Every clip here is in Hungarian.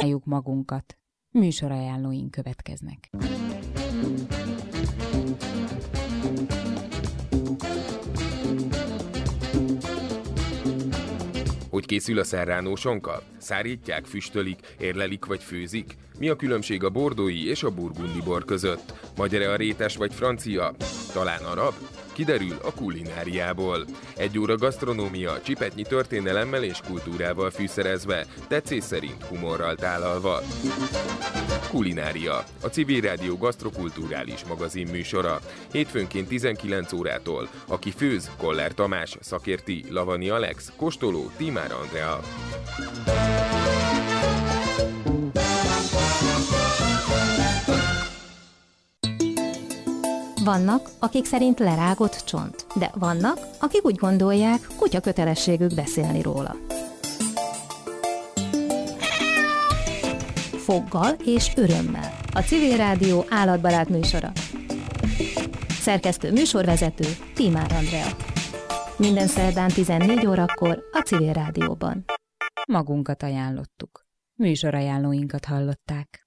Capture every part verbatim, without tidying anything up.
Ajánljuk magunkat. Műsorajánlóink következnek. Hogy készül a serrano sonka? Szárítják, füstölik, érlelik vagy főzik? Mi a különbség a bordói és a burgundi bor között? Magyar-e a rétes vagy francia? Talán arab? Kiderül a kulináriából. Egy óra gasztronómia, csipetnyi történelemmel és kultúrával fűszerezve, tetszés szerint humorral tálalva. Kulinária, a Civil Rádió gasztrokulturális magazin műsora. Hétfőnként tizenkilenc órától. Aki főz, Koller Tamás, szakérti, Lavani Alex, kóstoló, Tímár Andrea. Vannak, akik szerint lerágott csont, de vannak, akik úgy gondolják, kutya kötelességük beszélni róla. Foggal és örömmel. A Civil Rádió állatbarát műsora. Szerkesztő műsorvezető Tímár Andrea. Minden szerdán tizennégy órakor a Civil Rádióban. Magunkat ajánlottuk. Műsorajánlóinkat hallották.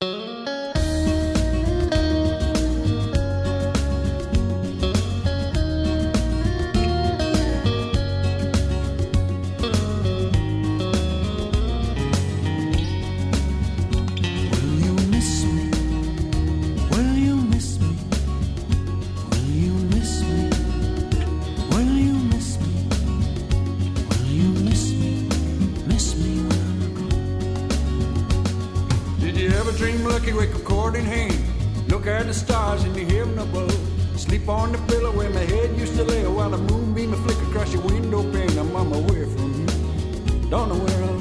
Wake up, cord in hand. Look at the stars in the heaven above. Sleep on the pillow where my head used to lay while the moonbeam flicker across your window pane. I'm on my way from you. Don't know where I'm